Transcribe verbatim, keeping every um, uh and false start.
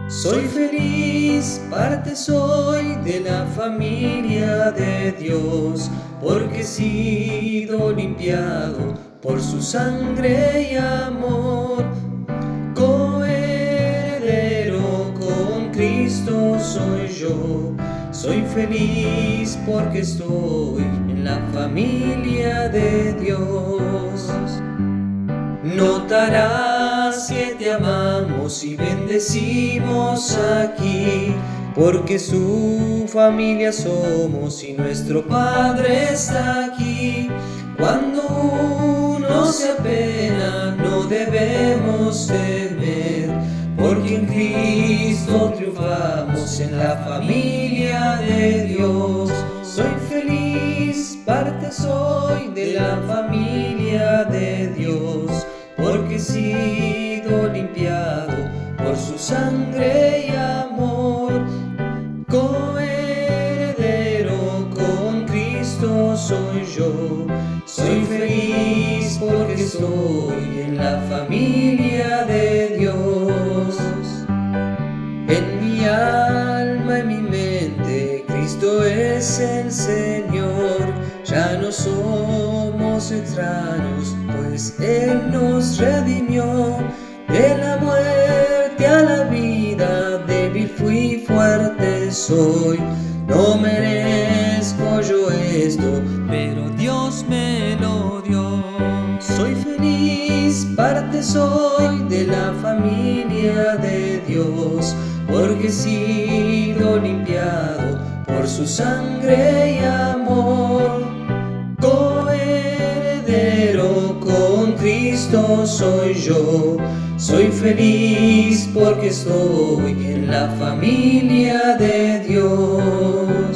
Soy feliz, parte soy de la familia de Dios, porque he sido limpiado por su sangre y amor. Coheredero con Cristo soy yo, soy feliz porque estoy en la familia de Dios. Notarás que te amamos y bendecimos aquí, porque su familia somos y nuestro Padre está aquí. Cuando uno se apena no debemos temer, porque en Cristo triunfamos en la familia de Dios. Soy feliz, parte soy de la familia de Dios, porque he sido limpiado por su sangre y amor. Coheredero con Cristo soy yo, soy feliz porque estoy en la familia de Dios. En mi alma, en mi mente, Cristo es el Señor. Ya no somos extraños, pues Él nos redimió. De la muerte a la vida, débil fui, fuerte soy. No merezco yo esto, pero Dios me lo dio. Soy feliz, parte soy de la familia de Dios, porque he sido limpiado por su sangre y amor. Coheredero con Cristo soy yo, soy feliz porque estoy en la familia de Dios.